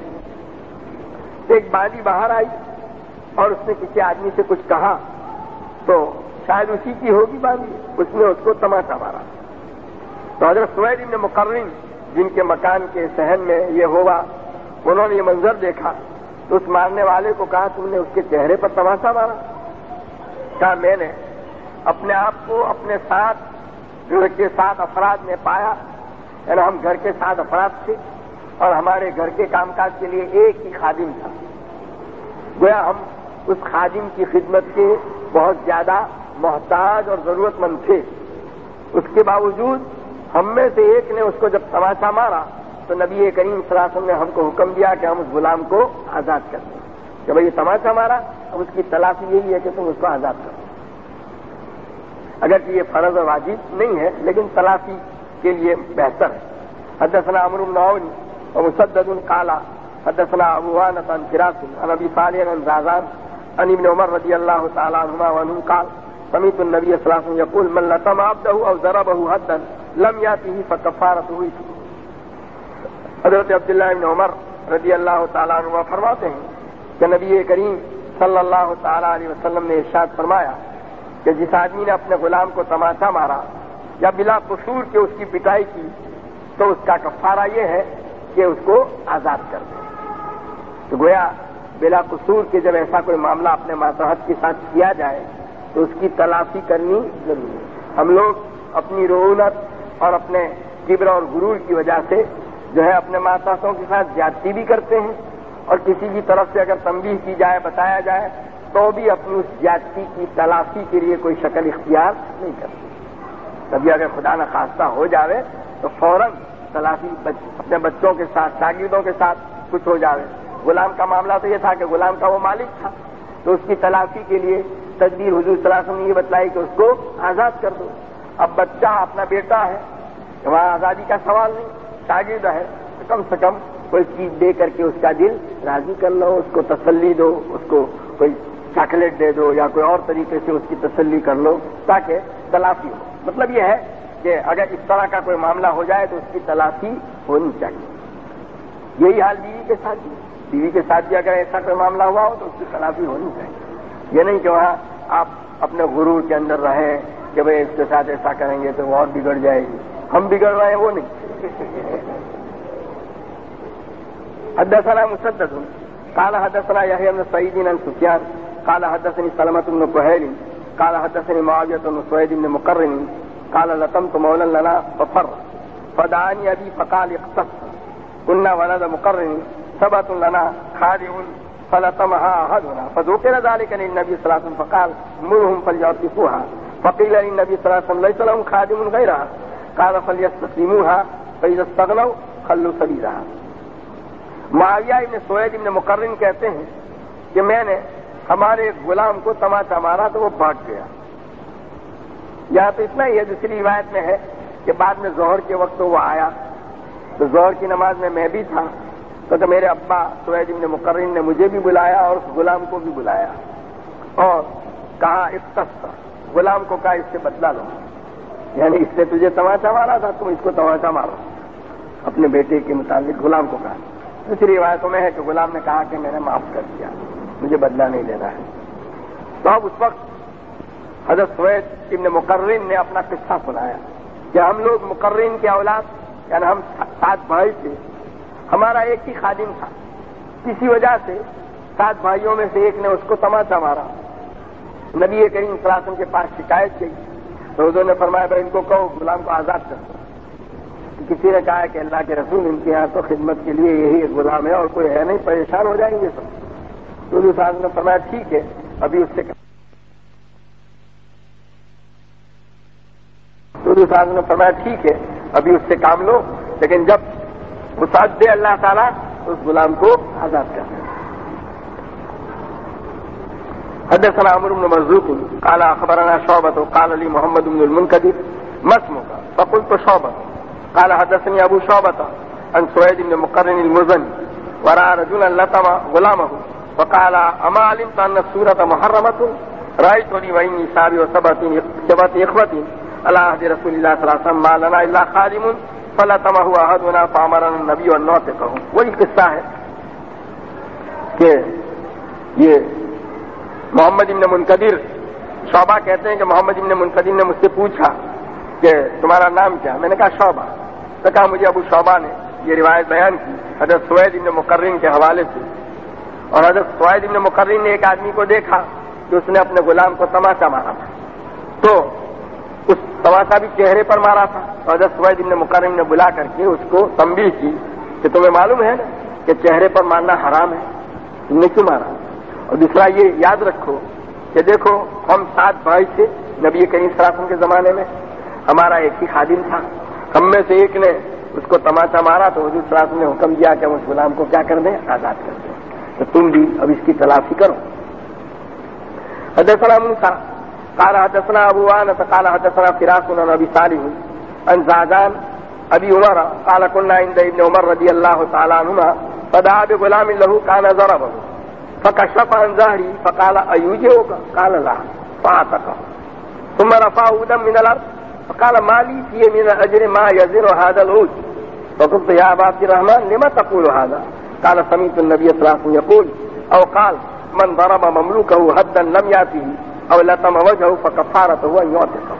[SPEAKER 1] ایک باندی باہر آئی اور اس نے کسی آدمی سے کچھ کہا تو شاید اسی کی ہوگی باندی، اس نے اس کو تماچا مارا. تو حضرت سوید بن مقرن جن کے مکان کے صحن میں یہ ہوا، انہوں نے یہ منظر دیکھا تو اس مارنے والے کو کہا تم نے اس کے چہرے پر تماچا مارا؟ کہا میں نے اپنے آپ کو اپنے ساتھ گھر کے 7 افراد میں پایا، یعنی ہم گھر کے 7 افراد تھے اور ہمارے گھر کے کام کاج کے لیے ایک ہی خادم تھا. گویا ہم اس خادم کی خدمت کے بہت زیادہ محتاج اور ضرورت مند تھے. اس کے باوجود ہم میں سے ایک نے اس کو جب تماچا مارا تو نبی کریم صلی اللہ علیہ وسلم نے ہم کو حکم دیا کہ ہم اس غلام کو آزاد کر دیں. کہ بھائی یہ تماچا مارا، اب اس کی تلافی یہی ہے کہ تم اس کو آزاد کر دو. اگرچہ یہ فرض اور واجب نہیں ہے لیکن تلافی کے لیے بہتر ہے. حدثنا عمرو بن عون ومسدد قال حدثنا ابو عوانة عن فراس عن ابي صالح عن زازان عن ابن عمر رضی اللہ تعالی عنہما وعنہ قال سمعت النبي صلی اللہ علیہ وسلم يقول من لطم عبده او ضربه حدا لم ياته فكفارته. حضرت عبداللہ ابن عمر رضی اللہ تعالیٰ عنہ فرماتے ہیں کہ نبی کریم صلی اللہ تعالیٰ علیہ وسلم نے ارشاد فرمایا کہ جس آدمی نے اپنے غلام کو تماچا مارا یا بلا قصور کے اس کی پٹائی کی تو اس کا کفارہ یہ ہے کہ اس کو آزاد کر دے. تو گویا بلا قصور کے جب ایسا کوئی معاملہ اپنے ماتحت کے ساتھ کیا جائے تو اس کی تلافی کرنی ضروری ہے. ہم لوگ اپنی رعونت اور اپنے کبر اور غرور کی وجہ سے جو ہے اپنے ماتحتوں کے ساتھ زیادتی بھی کرتے ہیں اور کسی کی طرف سے اگر تنبیہ کی جائے، بتایا جائے تو بھی اپنی اس زیادتی کی تلافی کے لیے کوئی شکل اختیار نہیں کرتے. کبھی اگر خدا نخواستہ ہو جاوے تو فوراً تلافی اپنے بچوں کے ساتھ، شاگردوں کے ساتھ کچھ ہو جاوے. غلام کا معاملہ تو یہ تھا کہ غلام کا وہ مالک تھا تو اس کی تلافی کے لیے تدبیر حضور صلی اللہ علیہ وسلم نے یہ بتلائی کہ اس کو آزاد کر دو. اب بچہ اپنا بیٹا ہے، وہاں آزادی کا سوال نہیں، شاگرد ہے تو کم سے کم کوئی چیز دے کر کے اس کا دل راضی کر لو، اس کو تسلی دو، اس کو کوئی چاکلیٹ دے دو یا کوئی اور طریقے سے اس کی تسلی کر لو تاکہ تلافی ہو. مطلب یہ ہے کہ اگر اس طرح کا کوئی معاملہ ہو جائے تو اس کی تلافی ہونی چاہیے. یہی حال بیوی کے ساتھ بھی، بیوی کے ساتھ بھی اگر ایسا کوئی معاملہ ہوا ہو تو اس کی تلافی ہونی چاہیے. یہ نہیں کہ وہاں آپ اپنے غرور کے اندر رہیں کہ بھئی اس کے ساتھ ایسا کریں گے تو وہ اور بگڑ جائے گی. ہم بگڑ رہے ہیں وہ نہیں. حدثنا مسدد قال حدثنا يحيى بن سعيد عن سفيان قال حدثني سلمة بن كهيل قال حدثني معاوية بن سويد بن مقرن قال لطمت مولا لنا ففر فدعاني أبي فقال اقتص كنا ولد مقرن ثبت لنا خادم فلطمها أحدنا فذكر ذلك للنبي صلى الله عليه وسلم فقال مرهم فليعطفوها فقيل للنبي صلى الله عليه وسلم ليس لهم خادم غيرها قال فليستسلموها فإذا استغنوا خلوا سبيلها. معاویہ ابن سوید ابن مقرن کہتے ہیں کہ میں نے ہمارے غلام کو تماچا مارا تو وہ بھاگ گیا. یہاں تو اتنا ہی ہے، دوسری روایت میں ہے کہ بعد میں ظہر کے وقت وہ آیا تو ظہر کی نماز میں بھی تھا تو میرے ابا سوید بن مقرن نے مجھے بھی بلایا اور اس غلام کو بھی بلایا اور کہا اقتص، غلام کو کہا اس سے بدلہ لو، یعنی اس نے تجھے تماچا مارا تھا، تم اس کو تماچا مارو، اپنے بیٹے کے متعلق غلام کو کہا۔ دوسری روایتوں میں ہے کہ غلام نے کہا کہ میں نے معاف کر دیا، مجھے بدلہ نہیں لینا ہے۔ تو اب اس وقت حضرت سوید ابن مقرن نے اپنا قصہ سنایا کہ ہم لوگ مقرن کے اولاد، یعنی ہم 7 بھائی تھے، ہمارا ایک ہی خادم تھا، کسی وجہ سے 7 بھائیوں میں سے ایک نے اس کو تماچا مارا۔ نبی کریم صلی اللہ علیہ وسلم کے پاس شکایت کی تو حضور نے فرمایا بھائی ان کو کہو غلام کو آزاد کر دو۔ کسی نے کہا کہ اللہ کے رسول ان کے یہاں تو خدمت کے لیے یہی ایک غلام ہے اور کوئی ہے نہیں، پریشان ہو جائیں گے سب۔ تو حضور صاحب نے فرمایا ٹھیک ہے ابھی اس سے ابھی اس سے کام لو، لیکن جب وسعت دے اللہ تعالیٰ اس غلام کو آزاد کر دیں۔ حدثنا عمرو بن مرزوق قال اخبرنا شعبة قال لي محمد بن المنكدر ما اسمك فقلت شعبة قال حدثني ابو شعبة عن سويد بن مقرن المزني ورأى رجلا لطم غلامه فقال اما علمت ان السورة محرمة رأيتني وإني سابي وسبعة إخوة على عهد رسول الله صلى الله عليه وسلم ما لنا الا خادم فلطمه احدنا فامرنا النبي ان نعتقه۔ وہی قصہ ہے کہ یہ محمد ابن منقدر، شعبہ کہتے ہیں کہ محمد ابن منقدر نے مجھ سے پوچھا کہ تمہارا نام کیا؟ میں نے کہا شعبہ۔ تو کہا مجھے ابو شعبہ نے یہ روایت بیان کی حضرت سوید ابن مقرن کے حوالے سے، اور حضرت سوید ابن مقرن نے ایک آدمی کو دیکھا کہ اس نے اپنے غلام کو تماچا مارا تھا، تو اس تماچا بھی چہرے پر مارا تھا، اور حضرت سوید ابن مقرن نے بلا کر کے اس کو تنبیہ کی کہ تمہیں معلوم ہے نا کہ چہرے پر مارنا حرام ہے، تم نے کیوں مارا؟ اور دوسرا یہ یاد رکھو کہ دیکھو ہم 7 بھائی تھے نبی کریم صلی اللہ علیہ وسلم کے زمانے میں، ہمارا ایک ہی خادم تھا، ہم میں سے ایک نے اس کو تماچا مارا تو حضور صلی اللہ علیہ وسلم نے حکم دیا کہ ہم اس غلام کو کیا کر دیں؟ آزاد کر دیں۔ تو تم بھی اب اس کی تلافی کرو۔ حدثنا موسى قال حدثنا ابو وانس قال حدثنا فراس عن ابي صالح عن زادان ابي عمر قال كنا عند ابن عمر رضي الله تعالى عنهما فدعا بغلام له كان ضربه فكشف عن ظهري فقال ايوجئك قال لا فاعتقه ثم رفع عودا من الارض فقال ما لي فيه من الاجر ما يزن هذا العود فقلت يا ابا عبد الرحمن لما تقول هذا؟ قال سمعت النبي صلى الله عليه وسلم يقول او قال من ضرب مملوكه حدا لم ياته او لطم وجهه فكفارته ان يعتقه۔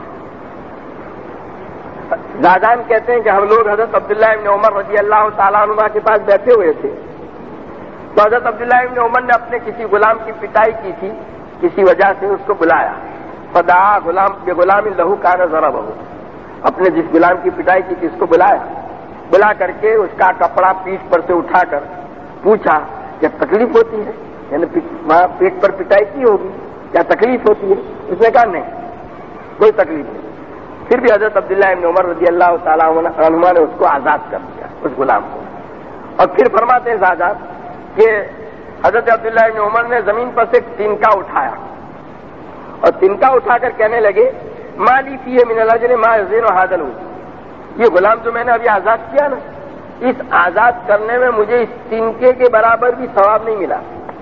[SPEAKER 1] زادان کہتے ہیں کہ ہم لوگ حضرت عبداللہ ابن عمر رضی اللہ تعالیٰ عنہ کے پاس بیٹھے ہوئے تھے، تو حضرت عبداللہ ابن عمر نے اپنے کسی غلام کی پٹائی کی تھی، کسی وجہ سے اس کو بلایا، فدعا بغلام لہ کان ضربہ، اپنے جس غلام کی پٹائی کی تھی اس کو بلا کر کے اس کا کپڑا پیٹھ پر سے اٹھا کر پوچھا کیا تکلیف ہوتی ہے، یعنی وہاں پیٹ پر پٹائی کی ہوگی، کیا تکلیف ہوتی ہے؟ اس نے کہا نہیں کوئی تکلیف نہیں۔ پھر بھی حضرت عبداللہ ابن عمر رضی اللہ تعالیٰ عنہ نے اس کو آزاد کر دیا، اس غلام کو۔ اور پھر فرماتے ہیں زادان کہ حضرت عبداللہ ابن عمر نے زمین پر سے ایک تنکا اٹھایا اور تنکا اٹھا کر کہنے لگے مالی فیہ من الاجر ما یزن هذا العود، یہ غلام جو میں نے ابھی آزاد کیا نا، اس آزاد کرنے میں مجھے اس تنکے کے برابر بھی ثواب نہیں ملا،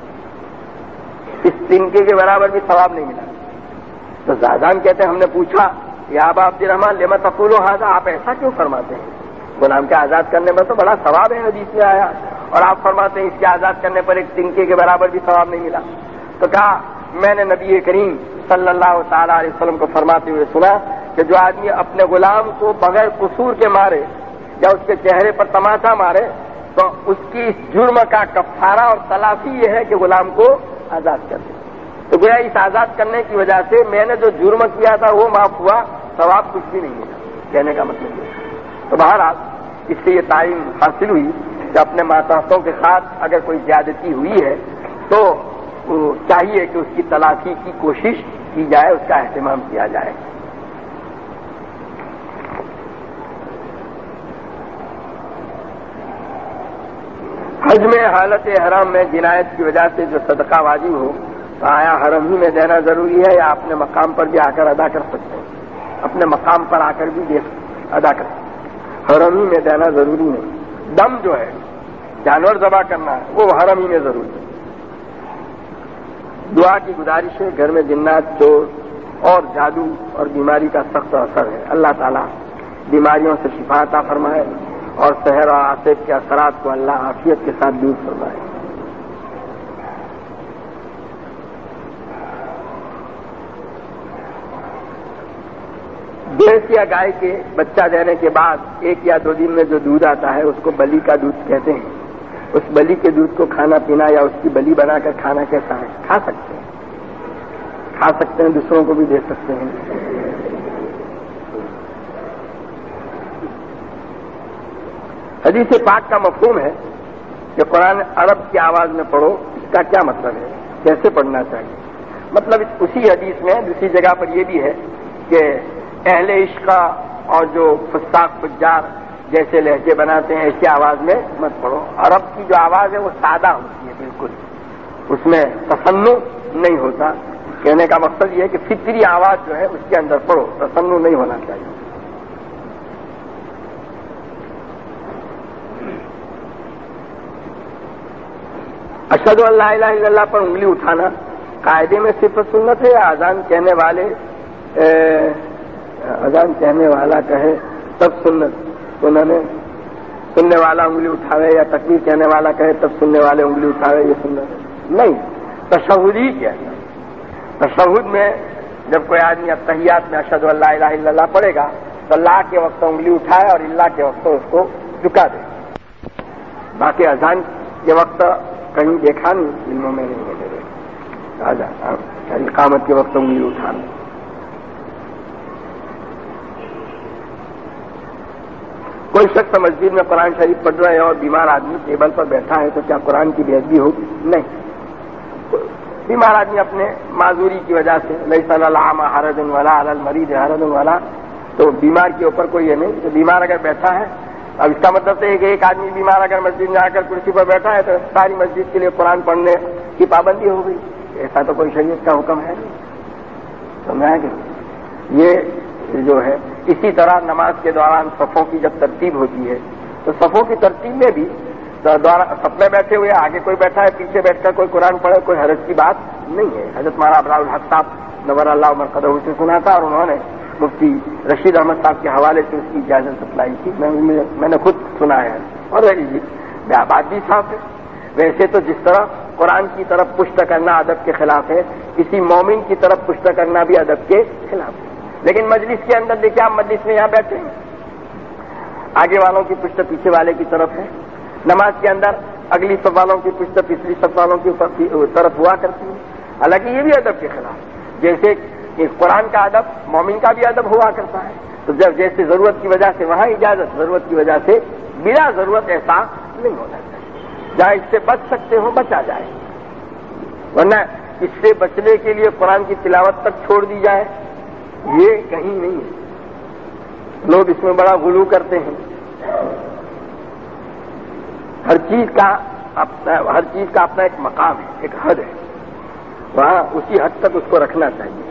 [SPEAKER 1] اس تنکے کے برابر بھی ثواب نہیں ملا۔ تو زادان کہتے ہیں ہم نے پوچھا یا ابا عبد الرحمن لما تقول هذا، آپ ایسا کیوں فرماتے ہیں؟ غلام کے آزاد کرنے میں تو بڑا ثواب ہے، حدیث میں آیا، اور آپ فرماتے ہیں اس کے آزاد کرنے پر ایک تنکے کے برابر بھی ثواب نہیں ملا۔ تو کہا میں نے نبی کریم صلی اللہ تعالی علیہ وسلم کو فرماتے ہوئے سنا کہ جو آدمی اپنے غلام کو بغیر قصور کے مارے یا اس کے چہرے پر تماچا مارے تو اس کی اس جرم کا کفارہ اور تلافی یہ ہے کہ غلام کو آزاد کر دے۔ تو گویا اس آزاد کرنے کی وجہ سے میں نے جو جرم کیا تھا وہ معاف ہوا، ثواب کچھ بھی نہیں ملا، کہنے کا مطلب یہ۔ تو بہرحال اس سے یہ تعلیم حاصل ہوئی کہ اپنے ماتحتوں کے ساتھ اگر کوئی زیادتی ہوئی ہے تو چاہیے کہ اس کی تلافی کی کوشش کی جائے، اس کا اہتمام کیا جائے۔ حج میں حالت احرام میں جنایت کی وجہ سے جو صدقہ واجب ہو تو آیا حرم ہی میں دینا ضروری ہے یا اپنے مقام پر بھی آ کر ادا کر سکتے ہیں؟ اپنے مقام پر آ کر بھی دے سکتے ہیں۔ ادا کرتے ہیں۔ حرم ہی میں دینا ضروری نہیں، دم جو ہے جانور ذبح کرنا ہے وہ حرم ہی میں ضروری ہے۔ دعا کی گزارش ہے، گھر میں جنات، چور اور جادو اور بیماری کا سخت اثر ہے، اللہ تعالیٰ بیماریوں سے شفا عطا فرمائے اور سحر اور آصف کے اثرات کو اللہ عافیت کے ساتھ دور فرمائے۔ بھینس یا گائے کے بچہ دینے کے بعد 1 یا 2 دن میں جو دودھ آتا ہے اس کو بلی کا دودھ کہتے ہیں۔ اس بلی کے دودھ کو کھانا پینا یا اس کی بلی بنا کر کھانا کیسا ہے؟ کھا سکتے ہیں، دوسروں کو بھی دے سکتے ہیں۔ حدیث پاک کا مفہوم ہے کہ قرآن عرب کی آواز میں پڑھو، اس کا کیا مطلب ہے؟ کیسے پڑھنا چاہیے؟ مطلب اسی حدیث میں دوسری جگہ پر یہ بھی ہے کہ اہل عشق اور جو فساق فجار جیسے لہجے بناتے ہیں ایسی آواز میں مت پڑھو۔ عرب کی جو آواز ہے وہ سادہ ہوتی ہے، بالکل اس میں تصنع نہیں ہوتا۔ کہنے کا مقصد یہ ہے کہ فطری آواز جو ہے اس کے اندر پڑھو، تصنع نہیں ہونا چاہیے۔ اشہد ان لا الہ الا اللہ پر انگلی اٹھانا قاعدے میں صرف سنت ہے یا اذان کہنے والا کہے تب سنت؟ تو انہوں نے سننے والا انگلی اٹھاوے یا تکبیر کہنے والا کہے تب سننے والے انگلی اٹھاوے، یہ سنت نہیں، تشہد ہی کیا ہے۔ تشہد میں جب کوئی آدمی التحیات میں اشہد ان لا الہ الا اللہ پڑھے گا تو لا کے وقت انگلی اٹھائے اور اللہ کے وقت اس کو جھکا دے۔ باقی اذان کے وقت کہیں دیکھا نہیں، علموں میں نہیں ہے میرے، اقامت کے وقت انگلی اٹھانا۔ کوئی شخص مسجد میں قرآن شریف پڑھ رہا ہے اور بیمار آدمی ٹیبل پر بیٹھا ہے تو کیا قرآن کی بے ادبی ہوگی؟ نہیں، بیمار آدمی اپنے معذوری کی وجہ سے لیس علی الاعمى حرج ولا علی المریض حرج ولا، تو بیمار کے اوپر کوئی یہ نہیں کہ بیمار اگر بیٹھا ہے، اب اس کا مطلب ہے کہ ایک آدمی بیمار اگر مسجد میں آ کر کرسی پر بیٹھا ہے تو ساری مسجد کے لیے قرآن پڑھنے کی پابندی ہو گئی، ایسا تو کوئی شریعت کا حکم ہے نہیں۔ سمجھا کہ یہ جو ہے اسی طرح نماز کے دوران صفوں کی جب ترتیب ہوتی ہے تو صفوں کی ترتیب میں بھی صف میں بیٹھے ہوئے آگے کوئی بیٹھا ہے، پیچھے بیٹھ کر کوئی قرآن پڑھے، کوئی حرج کی بات نہیں ہے۔ حضرت مولانا ابرار الحق صاحب نور اللہ مرقدہ سے سنا تھا اور انہوں نے مفتی رشید احمد صاحب کے حوالے سے اس کی اجازت اپلائی تھی، میں نے خود سنا ہے اور بات بھی صاف ہے۔ ویسے تو جس طرح قرآن کی طرف پشت کرنا ادب کے خلاف ہے، کسی مومن کی طرف پشت کرنا بھی ادب کے خلاف ہے۔ لیکن مجلس کے اندر دیکھیں، آپ مجلس میں یہاں بیٹھے ہیں، آگے والوں کی پشت پیچھے والے کی طرف ہے، نماز کے اندر اگلی صف والوں کی پشت پچھلی صف والوں کی طرف ہوا کرتی ہے، حالانکہ یہ بھی ادب کے خلاف۔ جیسے کہ قرآن کا ادب مومن کا بھی ادب ہوا کرتا ہے، تو جب جیسے ضرورت کی وجہ سے وہاں اجازت، ضرورت کی وجہ سے بلا ضرورت ایسا نہیں ہونا چاہیے۔ جہاں اس سے بچ سکتے ہو بچا جائے، ورنہ اس سے بچنے کے لیے قرآن کی تلاوت تک چھوڑ دی جائے، یہ کہیں نہیں ہے۔ لوگ اس میں بڑا غلو کرتے ہیں۔ ہر چیز کا اپنا ایک مقام ہے، ایک حد ہے، وہاں اسی حد تک اس کو رکھنا چاہیے۔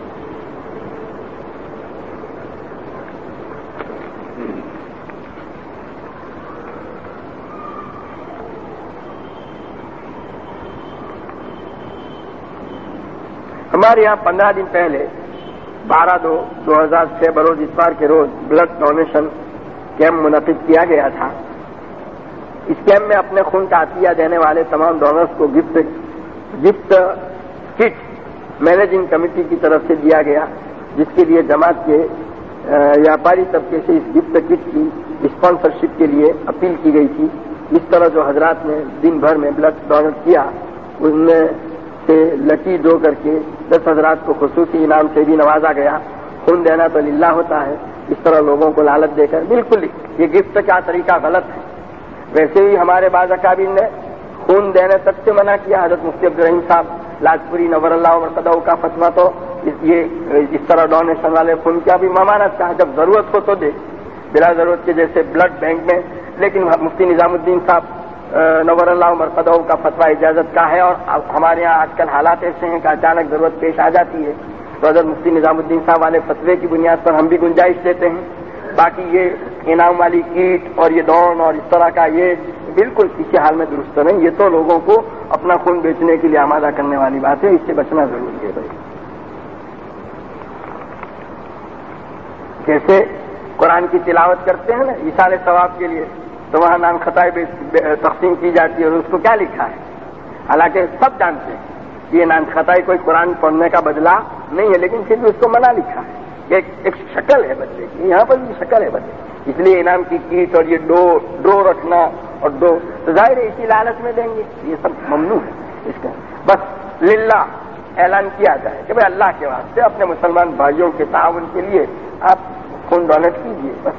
[SPEAKER 1] ہمارے یہاں 15 دن پہلے 12/2/2006 بروز اتوار کے روز بلڈ ڈونیشن کیمپ منعقد کیا گیا تھا۔ اس کیمپ میں اپنے خون کا عطیہ دینے والے تمام ڈونرز کو گفٹ کٹ مینیجنگ کمیٹی کی طرف سے دیا گیا، جس کے لیے جماعت کے ویاپاری طبقے سے اس گفٹ کٹ کی اسپانسرشپ کے لیے اپیل کی گئی تھی۔ اس طرح جو حضرات نے دن بھر میں بلڈ ڈونیٹ کیا ان میں سے لکی ڈرو کر کے 10 حضرات کو خصوصی انعام سے بھی نوازا گیا۔ خون دینا تو للہ ہوتا ہے، اس طرح لوگوں کو لالچ دے کر بالکل یہ گفٹ کا طریقہ غلط ہے۔ ویسے ہی ہمارے بعض اکابر نے خون دینے تک سے منع کیا۔ حضرت مفتی عبدالرحیم صاحب لاجپوری نور اللہ مرقدہ کا فتویٰ تو یہ اس طرح ڈونیشن والے خون کیا بھی ممانعت کا، جب ضرورت ہو تو دے، بلا ضرورت کے جیسے بلڈ بینک میں۔ لیکن مفتی نظام الدین صاحب نور اللہ مرقدہ کا فتویٰ اجازت کا ہے، اور ہمارے یہاں آج کل حالات ایسے ہیں کہ اچانک ضرورت پیش آ جاتی ہے تو حضرت مفتی نظام الدین صاحب والے فتوے کی بنیاد پر ہم بھی گنجائش دیتے ہیں باقی یہ انعام والی کیٹ اور یہ دوڑ اور اس طرح کا یہ بالکل کسی حال میں درست نہیں. یہ تو لوگوں کو اپنا خون بیچنے کے لیے آمادہ کرنے والی بات ہے. اس سے بچنا ضروری ہے بھائی. جیسے قرآن کی تلاوت کرتے ہیں نا ایصال ثواب کے لیے, تو وہاں نام خطائے تقسیم کی جاتی ہے اور اس کو کیا لکھا ہے, حالانکہ سب جانتے ہیں کہ یہ نام خطائے کوئی قرآن پڑھنے کا بدلہ نہیں ہے, لیکن پھر بھی اس کو منع لکھا ہے. ایک شکل ہے بچے کی, یہاں پر بھی شکل ہے بچے, اس لیے انعام کی کیٹ اور یہ ڈو رکھنا اور تو ظاہر ہے اسی لالچ میں دیں گے, یہ سب ممنوع ہے. اس کا بس للہ اعلان کیا جائے کہ بھائی اللہ کے واسطے اپنے مسلمان بھائیوں کے تعاون کے لیے آپ خون ڈونیٹ کیجیے بس.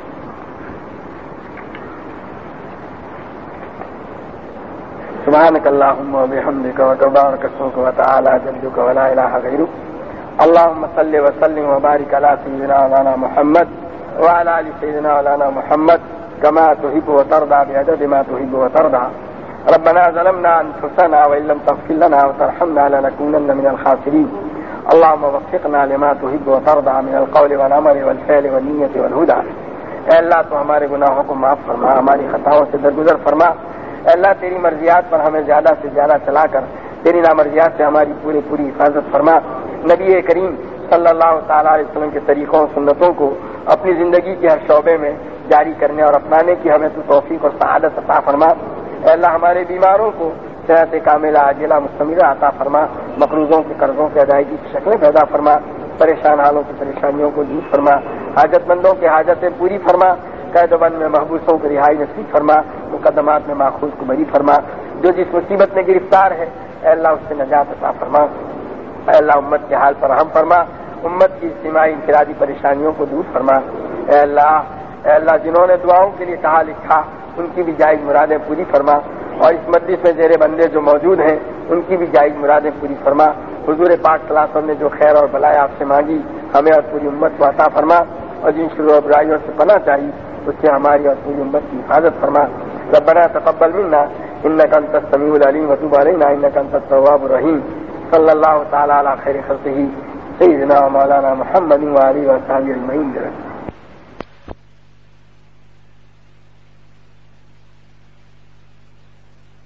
[SPEAKER 1] سبحانك اللهم وبحمدك وتبارك اسمك وتعالى جدك ولا اله غيرك. اللهم صل وسلم وبارك على سيدنا مولانا محمد وعلى ال سيدنا مولانا محمد كما تحب وترضى بعدد ما تحب وترضى. ربنا ظلمنا انفسنا وان لم تغفر لنا وترحمنا لنكونن من الخاسرين. اللهم وفقنا لما تحب وترضى من القول والعمل والفعل والنية والهدى. اے اللہ تو ہمارے گناہوں کو معاف فرما, ہماری خطاؤں سے درگزر فرما. اے اللہ تیری مرضیات پر ہمیں زیادہ سے زیادہ چلا کر تیری نامرضیات سے ہماری پوری حفاظت فرما. نبی کریم صلی اللہ تعالی علیہ وسلم کے طریقوں اور سنتوں کو اپنی زندگی کے ہر شعبے میں جاری کرنے اور اپنانے کی ہمیں تو توفیق اور سعادت عطا فرما. اے اللہ ہمارے بیماروں کو صحت کاملہ عاجلہ مستمرہ عطا فرما. مقروضوں کے قرضوں کی ادائیگی کی شکلیں پیدا فرما. پریشان حالوں کی پریشانیوں کو دور فرما. حاجت مندوں کی حاجتیں پوری فرما. قید و بند میں محبوسوں کو رہائی نصیب فرما. مقدمات میں ماخوذ کو بری فرما. جو جس مصیبت میں گرفتار ہے اے اللہ اس سے نجات عطا فرما. اے اللہ امت کے حال پر رحم فرما. امت کی اجتماعی انفرادی پریشانیوں کو دور فرما. اے اللہ جنہوں نے دعاؤں کے لیے کہا لکھا ان کی بھی جائز مرادیں پوری فرما. اور اس مجلس میں زیر بندے جو موجود ہیں ان کی بھی جائز مرادیں پوری فرما. حضور پاک صلی اللہ علیہ وسلم نے جو خیر اور بلائے آپ سے مانگی ہمیں اور پوری امت کو عطا فرما. اور جن شرور و برائیوں سے پناہ چاہیے اس سے ہماری اور پوری امت کی حفاظت فرما. ربنا تقبل منا انك انت السميع العليم وتب علينا انك انت التواب الرحيم. صلی اللہ تعالی علی خیر خلقہ سیدنا مولانا محمد وعلى اله وصحبه اجمعین.